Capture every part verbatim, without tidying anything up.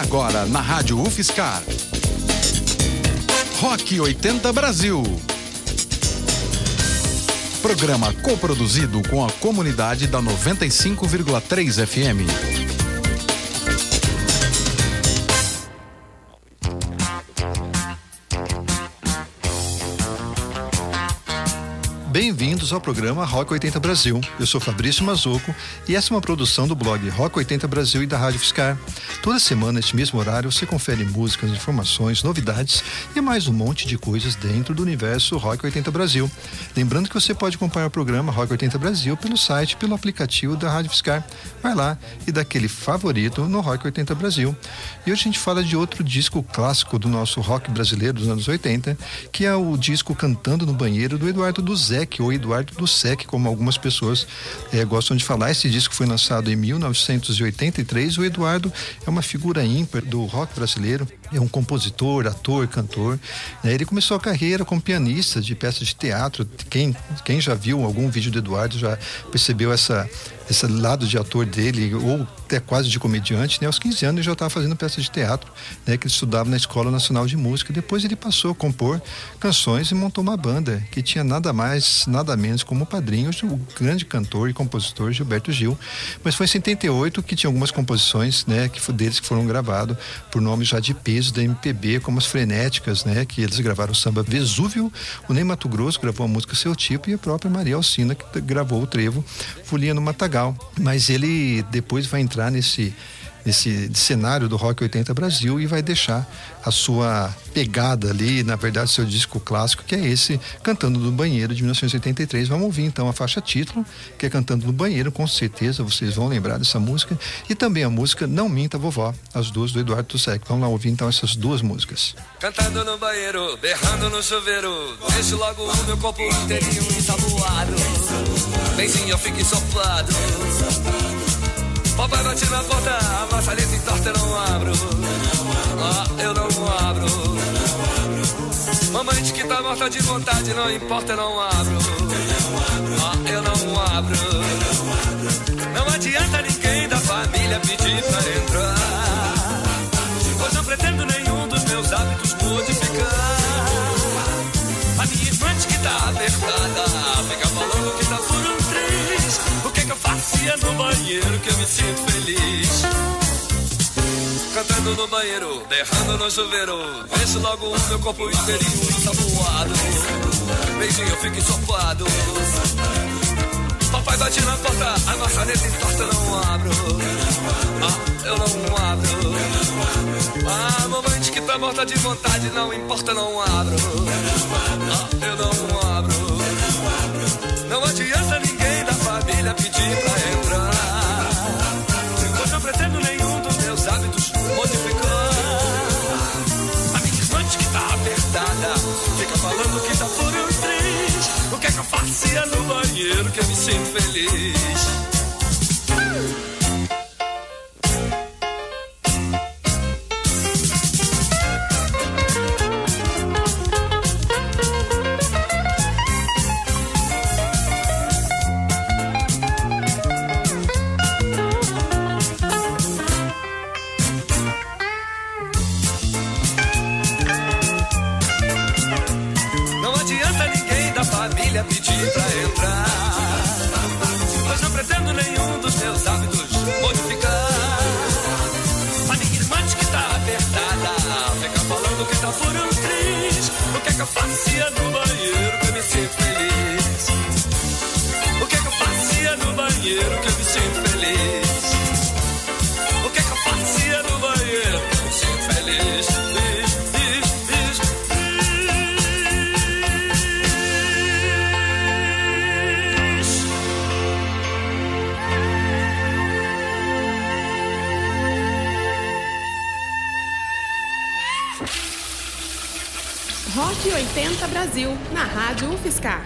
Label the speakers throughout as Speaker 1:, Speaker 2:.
Speaker 1: Agora na Rádio UFSCar. Rock oitenta Brasil. Programa coproduzido com a comunidade da noventa e cinco vírgula três F M.
Speaker 2: Bem-vindos ao programa Rock oitenta Brasil. Eu sou Fabrício Mazocco e essa é uma produção do blog Rock oitenta Brasil e da Rádio UFSCar. Toda semana, neste mesmo horário, você confere músicas, informações, novidades e mais um monte de coisas dentro do universo Rock oitenta Brasil. Lembrando que você pode acompanhar o programa Rock oitenta Brasil pelo site, pelo aplicativo da Rádio UFSCar. Vai lá e dá aquele favorito no Rock oitenta Brasil. E hoje a gente fala de outro disco clássico do nosso rock brasileiro dos anos oitenta, que é o disco Cantando no Banheiro, do Eduardo Duzec, ou Eduardo Duzec, como algumas pessoas é, gostam de falar. Esse disco foi lançado em mil novecentos e oitenta e três. O Eduardo é uma figura ímpar do rock brasileiro, é um compositor, ator, cantor, né? Ele começou a carreira como pianista de peças de teatro. Quem, quem já viu algum vídeo do Eduardo já percebeu essa esse lado de ator dele, ou até quase de comediante, né? Aos quinze anos ele já estava fazendo peças de teatro, né? Que ele estudava na Escola Nacional de Música. Depois ele passou a compor canções e montou uma banda que tinha nada mais, nada menos como padrinho o grande cantor e compositor Gilberto Gil. Mas foi em setenta e oito que tinha algumas composições, né? Que deles que foram gravados por nomes já de peso da M P B, como as Frenéticas, né? Que eles gravaram o samba Vesúvio, o Ney Matogrosso gravou a música Seu Tipo e a própria Maria Alcina que gravou o trevo Folia no Matagal. Mas ele depois vai entrar nesse, nesse cenário do Rock oitenta Brasil e vai deixar a sua pegada ali, na verdade seu disco clássico, que é esse Cantando no Banheiro, de mil novecentos e oitenta e três. Vamos ouvir então a faixa título, que é Cantando no Banheiro, com certeza vocês vão lembrar dessa música, e também a música Não Minta Vovó, as duas do Eduardo Duzec. Vamos lá ouvir então essas duas músicas.
Speaker 3: Cantando no banheiro, berrando no chuveiro, deixo logo o meu corpo inteirinho ensaboado, benzinho eu fico ensopado. Papai bate na porta, a maçaneta entorta, eu não abro. Ah, eu não abro. Mamãe diz que tá morta de vontade, não importa, eu não abro. Ah, eu não abro. Não adianta ninguém da família pedir pra entrar, pois não pretendo nenhum dos meus hábitos modificar. A minha irmã diz que tá apertada, fica falando que tá por um triz. O que que eu fazia no banheiro que eu me sinto feliz? Cantando no banheiro, berrando no chuveiro, deixo logo o meu corpo inteirinho ensaboado, beijinho eu fico ensopado. Papai bate na porta, a maçaneta entorta, eu não abro. Ah, eu não abro. Ah, mamãe diz que tá morta de vontade, não importa, não abro. Ah, eu não abro. Não adianta ninguém da família pedir pra entrar, pois não pretendo nenhum dos meus hábitos modificar. A minha irmã diz que tá apertada, fica falando que tá por um triz. O que é que eu fazia no banheiro que eu me sinto feliz? Pedir pra entrar, pois não pretendo nenhum dos meus hábitos modificar. A minha irmã diz que tá apertada, fica falando que tá por um triz. O que é que eu fazia no banheiro que eu me sinto feliz? O que é que eu fazia no banheiro que eu me sinto feliz? O que é que eu fazia no banheiro que eu me sinto feliz?
Speaker 4: Rock oitenta Brasil, na Rádio UFSCar.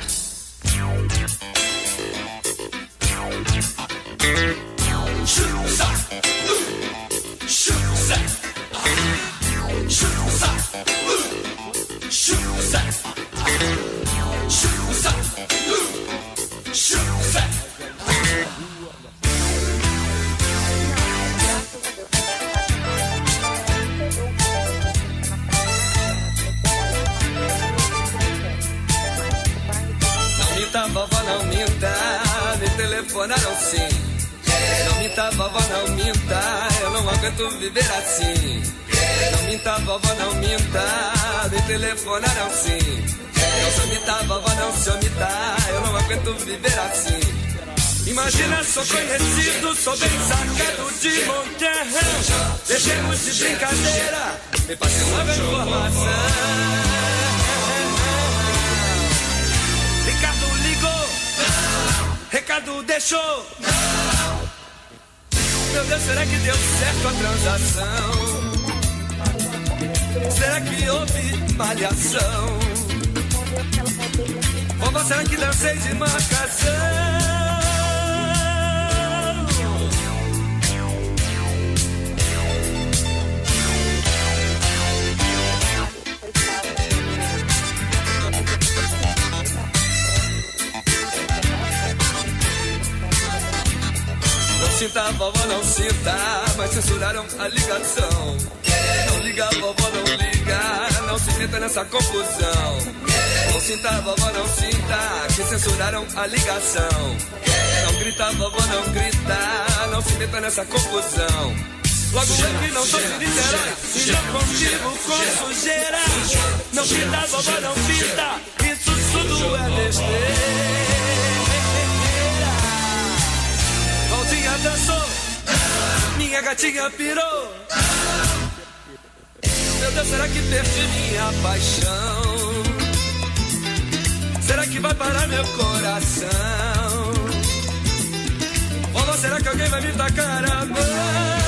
Speaker 3: telefonaram sim. Não minta, vovó, não minta, eu não aguento viver assim. Não minta, vovó, não minta, me telefonaram sim. Não se omita, vovó, não se omita, eu não aguento viver assim. Imagina, sou conhecido, sou bem sacado de Monterrey. Deixemos de brincadeira, me passe logo a informação. Ricardo ligou, recado deixou. Meu Deus, será que deu certo a transação? Será que houve malhação? Vovó, será que dancei de marcação? Não sinta, vovó, não sinta, mas censuraram a ligação. Não liga, vovó, não liga, não se meta nessa confusão. Não sinta, vovó, não sinta, que censuraram a ligação. Não grita, vovó, não grita, não se meta nessa confusão. Logo eu que não sou de Niterói e não convivo com sujeira. Não grita, vovó, não grita, isso tudo é besteira. Valzinha dançou, minha gatinha pirou. Meu Deus, será que perdi minha paixão? Será que vai parar meu coração? Ou será que alguém vai me tacar a mão?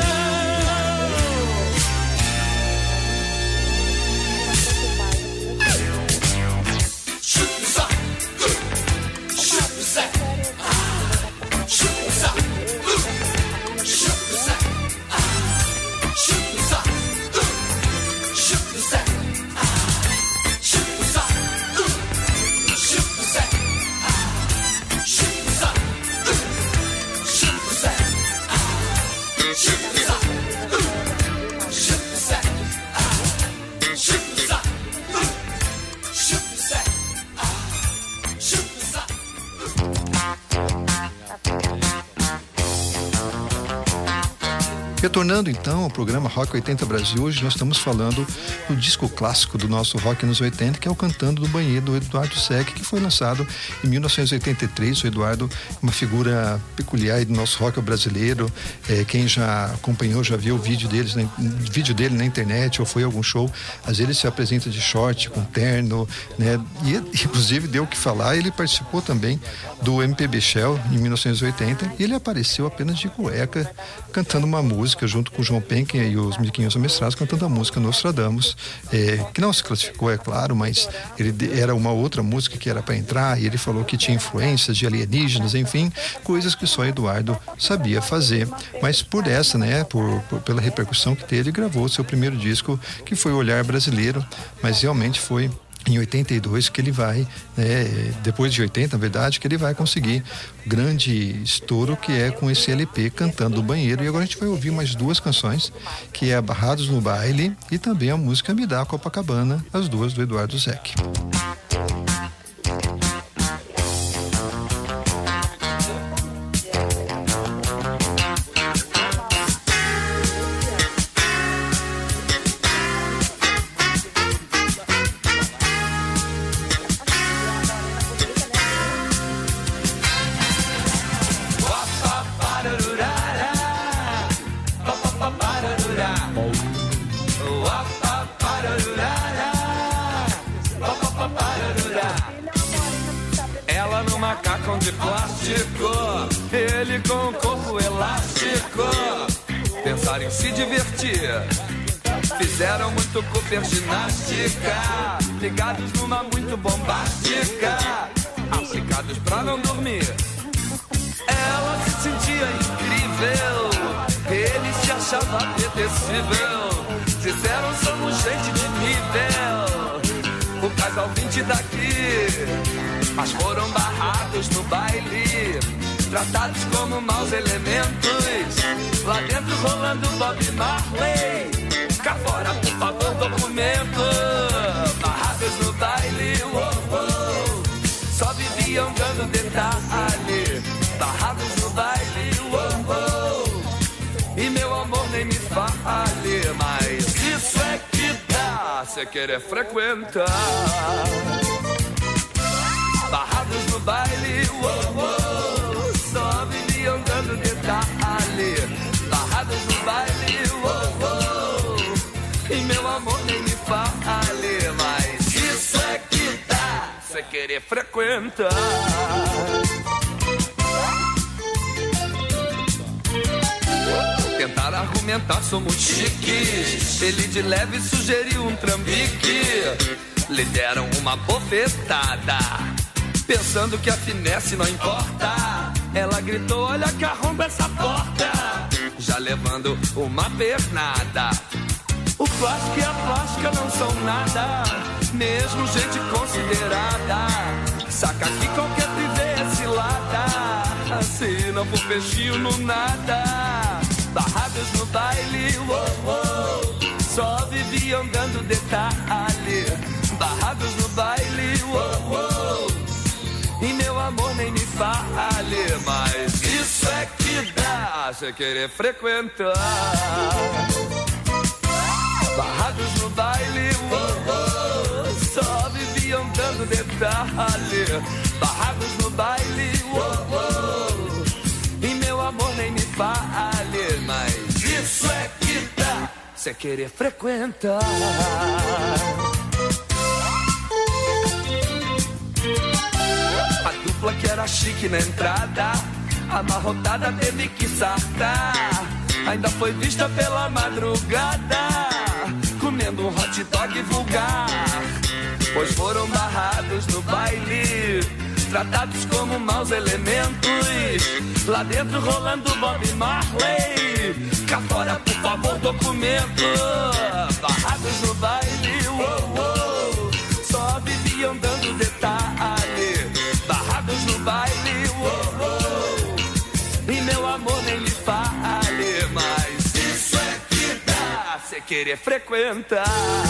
Speaker 2: Retornando então ao programa Rock oitenta Brasil, hoje nós estamos falando do disco clássico do nosso rock nos oitenta, que é o Cantando no Banheiro, do Eduardo Zeck, que foi lançado em mil novecentos e oitenta e três. O Eduardo, uma figura peculiar do nosso rock brasileiro. É, quem já acompanhou, já viu o vídeo, deles, né, vídeo dele na internet ou foi a algum show, às vezes ele se apresenta de short, com terno, né? E inclusive deu o que falar. Ele participou também do M P B Shell em mil novecentos e oitenta e ele apareceu apenas de cueca, cantando uma música junto com o João Penck e os Miliquinhos Amestrados, cantando a música Nostradamus, é, que não se classificou, é claro, mas ele era uma outra música que era para entrar, e ele falou que tinha influências de alienígenas, enfim, coisas que só Eduardo sabia fazer. Mas por essa, né, por, por, pela repercussão que teve, gravou seu primeiro disco, que foi O Olhar Brasileiro, mas realmente foi em oitenta e dois que ele vai, né, depois de oitenta, na verdade, que ele vai conseguir o grande estouro, que é com esse L P Cantando no Banheiro. E agora a gente vai ouvir mais duas canções, que é Barrados no Baile e também a música Me Dá Copacabana, as duas do Eduardo Zeck.
Speaker 3: Ela no macacão de plástico, ele com o corpo elástico. Pensaram em se divertir, fizeram muito Cooper ginástica, ligados numa muito bombástica, aplicados pra não dormir. Ela se sentia incrível, ele se achava apetecível. Disseram somos gente de nível, o casal vinte daqui, mas foram barrados no baile, tratados como maus elementos. Lá dentro rolando Bob Marley, cá fora por favor documento. Barrados no baile, uou, uou, só viviam dando detalhe. e meu amor nem me fale, mas isso é que dá, cê querer frequentar. Barrados no baile, uou, uou, só vivi andando detalhe. Barrados no baile, uou, uou, e meu amor nem me fale, mas isso é que dá, cê querer frequentar. Tentar argumentar, somos chiques. Ele de leve sugeriu um trambique. Lhe deram uma bofetada, pensando que a finesse não importa. Ela gritou, olha que arromba essa porta, já levando uma pernada. O plástico e a plástica não são nada, mesmo gente considerada. Saca que qualquer privê é cilada, se não for peixinho no nada. Barrados no baile, uou, uou, só vivi andando detalhe. Barrados no baile, uou, uou, e meu amor nem me fale, mas isso é que dá, cê querer frequentar. Barrados no baile, uou, uou, só vivi andando detalhe. Barrados no baile, uou, uou, e meu amor nem me fale, mas isso é que dá, cê querer frequentar. A dupla que era chique na entrada, amarrotada teve que sartar. Ainda foi vista pela madrugada, comendo um hot dog vulgar. Pois foram barrados no baile, tratados como maus elementos. Lá dentro rolando Bob Marley, cá fora por favor documento. Barrados no baile, uou, uou, só vivi andando detalhe. Barrados no baile, uou, uou, e meu amor nem me fale, mas isso é que dá, cê querer frequentar.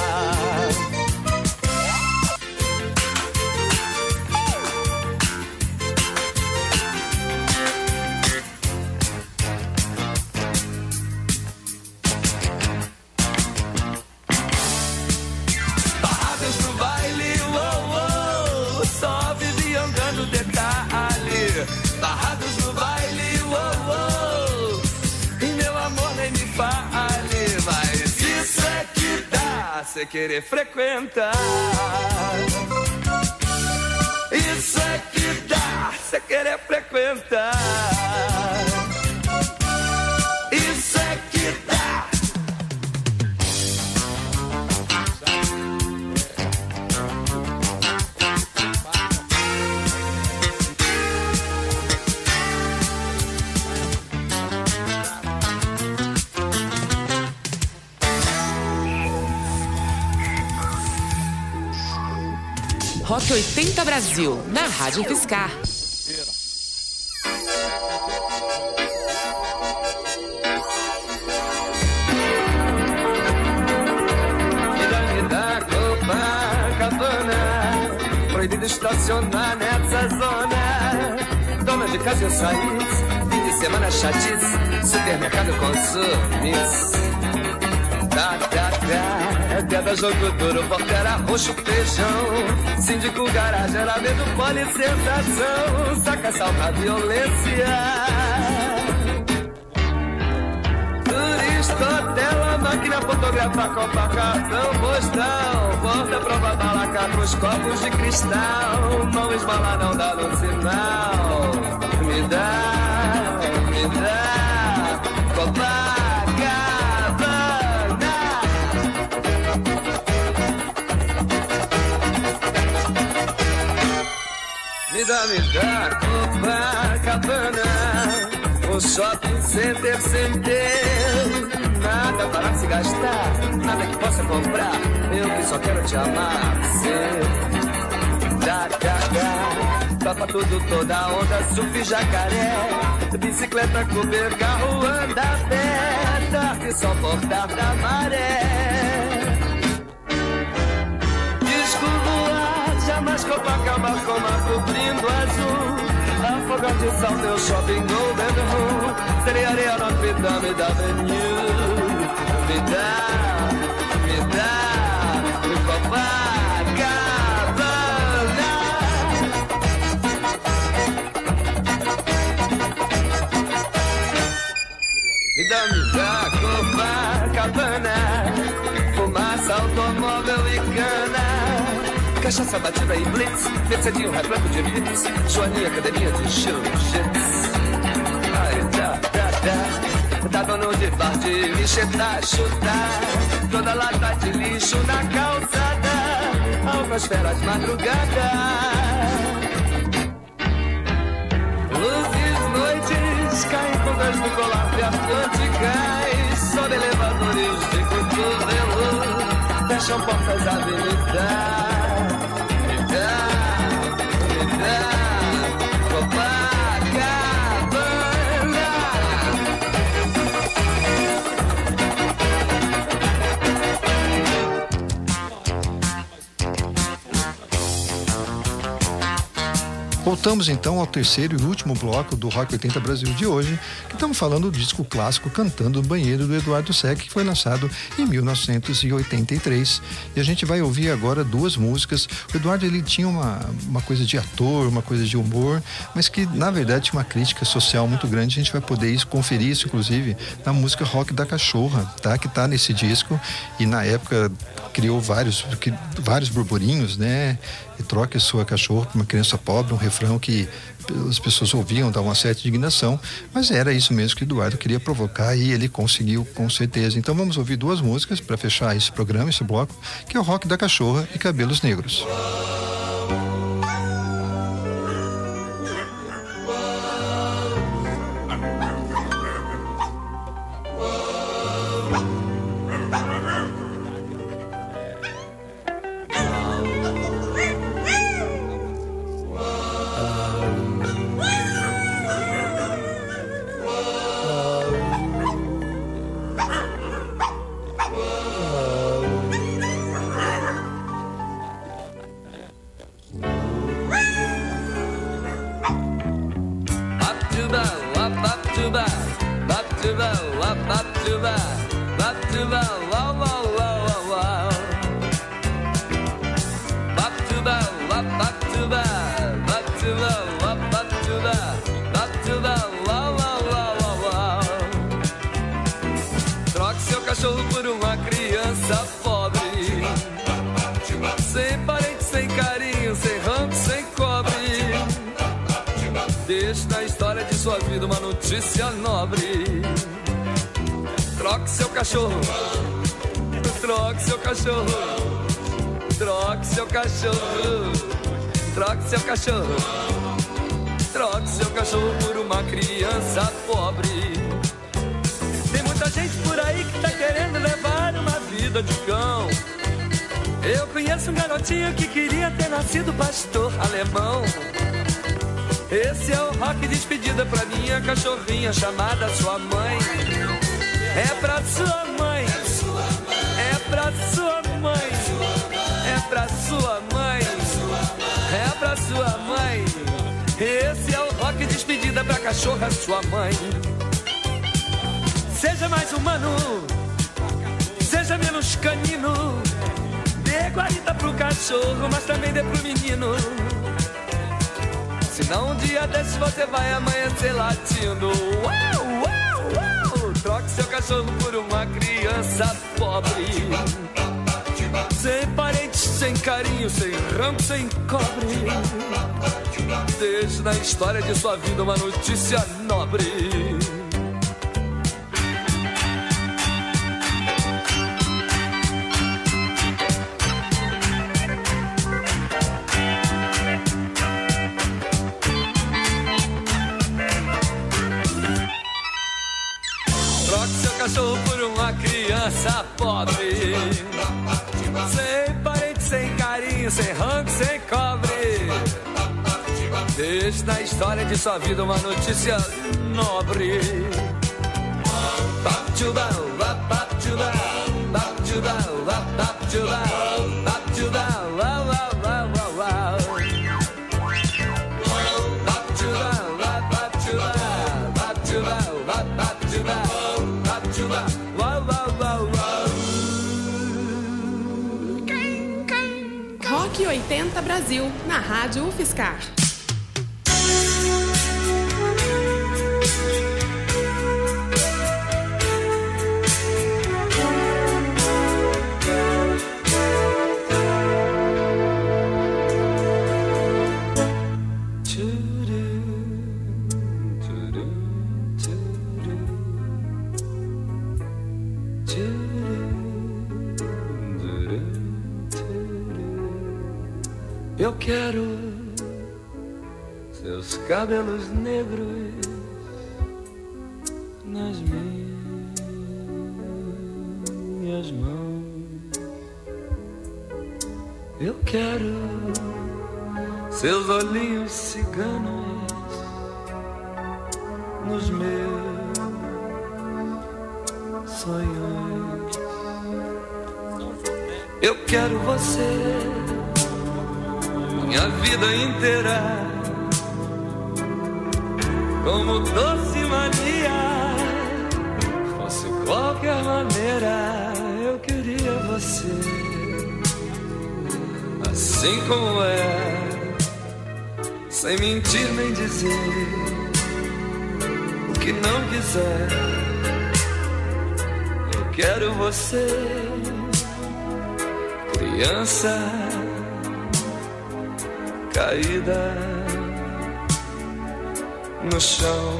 Speaker 3: Barrados no baile, uou, uou, e meu amor nem me fale, mas isso é que dá, cê querer frequentar. Isso é que dá, cê querer frequentar. Isso é que dá.
Speaker 4: Rock oitenta Brasil, na Rádio Fiscar.
Speaker 3: Copacabana, proibido estacionar nessa zona. Dona de casa eu saí, fim de semana chatice, supermercado consumis. Tá, tá, tá, queda jogo duro, portera roxo, feijão. Síndico garagem, era medo, policentação. Saca, salva, violência. Turista, hotel, máquina fotográfica, copa, cartão, postão. Porta, prova, bala, capa, copos de cristal. Mão esbala, não dá no sinal. Me dá, me dá, copa. Me dá, me dá, Copacabana, um shopping center sem ter nada para se gastar, nada que possa comprar, eu que só quero te amar, sim. Dá, dá, dá, topa tudo, toda onda, surf, jacaré, bicicleta, Uber, carro, anda a pé, tarde e só portar da maré. Disco voar, jamais Copacabana com mar cobrindo azul. A fogão de sal, meu shopping Golden Rule, seria areia Notre Dame da Avenue. Me dá, me dá, me Copacabana. Me dá, me dá, Copacabana, fumaça, automóvel e cana, cachaça batida e blitz, Mercedinho repleto de bits, Joaninha, academia de jiu-jitsu. Ai, dá, dá, dá, dá dono de bar de lixetar, chutar, toda lata de lixo na calçada, alfas de madrugada. Luzes, noites, caem contas no colar de atlânticas, sob elevadores de cotovelo, fecham portas da avenida. Me dá, me dá, Copacabana.
Speaker 2: Voltamos então ao terceiro e último bloco do Rock oitenta Brasil de hoje, que estamos falando do disco clássico Cantando no Banheiro, do Eduardo Sec, que foi lançado em mil novecentos e oitenta e três. E a gente vai ouvir agora duas músicas. O Eduardo, ele tinha uma, uma coisa de ator, uma coisa de humor, mas que na verdade tinha uma crítica social muito grande. A gente vai poder isso, conferir isso, inclusive, na música Rock da Cachorra, tá? Que tá nesse disco e na época criou vários, que, vários burburinhos, né? E troque sua cachorra por uma criança pobre, um refrão que as pessoas ouviam, dava uma certa indignação, mas era isso mesmo que o Eduardo queria provocar e ele conseguiu com certeza. Então vamos ouvir duas músicas para fechar esse programa, esse bloco, que é o Rock da Cachorra e Cabelos Negros.
Speaker 3: Troque seu cachorro por uma criança pobre, sem parente, sem carinho, sem rango, sem cobre. Deixe na história de sua vida uma notícia nobre. Troque seu cachorro, troque seu cachorro, troque seu cachorro, troque seu cachorro, troque seu cachorro por uma criança pobre. Tem muita gente por aí que tá querendo levar uma vida de cão. Eu conheço um garotinho que queria ter nascido pastor alemão. Esse é o rock de despedida pra minha cachorrinha chamada sua mãe. É pra sua mãe, é pra sua mãe, é pra sua mãe, é pra sua mãe. Esse é o rock de despedida pra cachorra sua mãe. Seja mais humano, seja menos canino. Dê guarita pro cachorro, mas também dê pro menino. Senão um dia desses você vai amanhecer latindo. Uau, uau, uau. Troque seu cachorro por uma criança pobre, sem parentes, sem carinho, sem rango, sem cobre. Deixe na história de sua vida uma notícia nobre. Cachorro por uma criança pobre, sem parente, sem carinho, sem rango, sem cobre. Deixe na história de sua vida uma notícia nobre. Bap
Speaker 5: oitenta Brasil, na Rádio UFSCar.
Speaker 3: Eu quero seus cabelos negros nas minhas mãos. Eu quero seus olhinhos ciganos nos meus sonhos. Eu quero você minha vida inteira, como doce mania, fosse qualquer maneira, eu queria você, assim como é, sem mentir nem dizer o que não quiser. Eu quero você, criança caída no chão.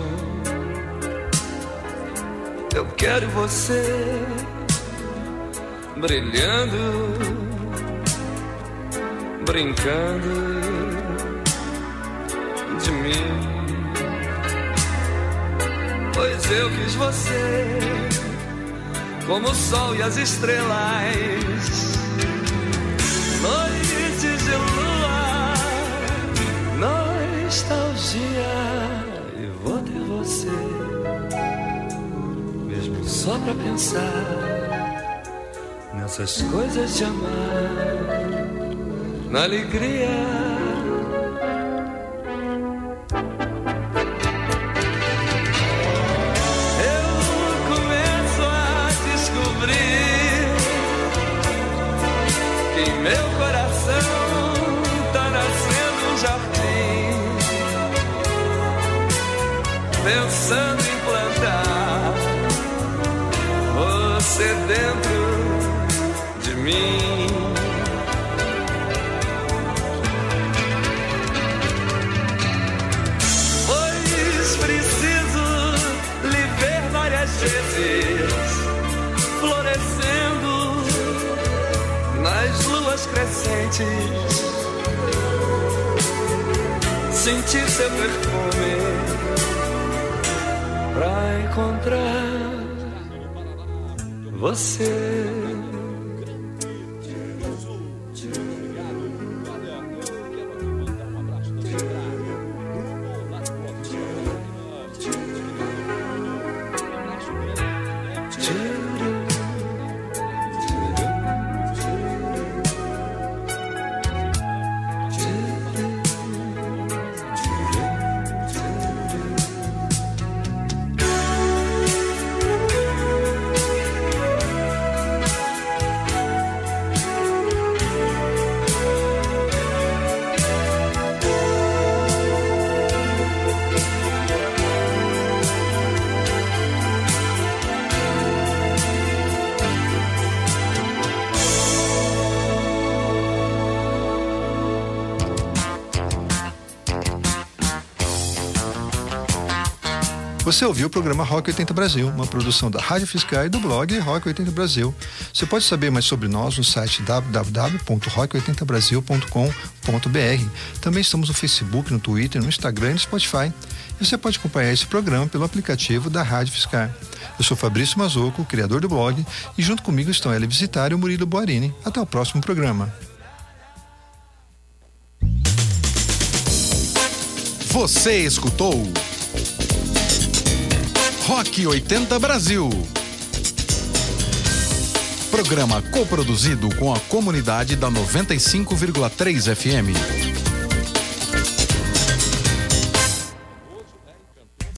Speaker 3: Eu quero você brilhando, brincando de mim, pois eu quis você como o sol e as estrelas, noites de lua, nostalgia, e vou ter você, mesmo só pra pensar nessas coisas de amar, na alegria. Meu coração tá nascendo um jardim, pensando em plantar você dentro de mim. Pois preciso lhe ver várias vezes florescendo nas luas crescentes, sentir seu perfume pra encontrar você.
Speaker 2: Você ouviu o programa Rock oitenta Brasil, uma produção da Rádio UFSCar e do blog Rock oitenta Brasil. Você pode saber mais sobre nós no site w w w ponto rock oitenta brasil ponto com ponto b r. Também estamos no Facebook, no Twitter, no Instagram e no Spotify. E você pode acompanhar esse programa pelo aplicativo da Rádio UFSCar. Eu sou Fabrício Mazocco, criador do blog, e junto comigo estão Elia Visitar e o Murilo Boarini. Até o próximo programa.
Speaker 1: Você escutou Rock oitenta Brasil. Programa coproduzido com a comunidade da noventa e cinco vírgula três F M.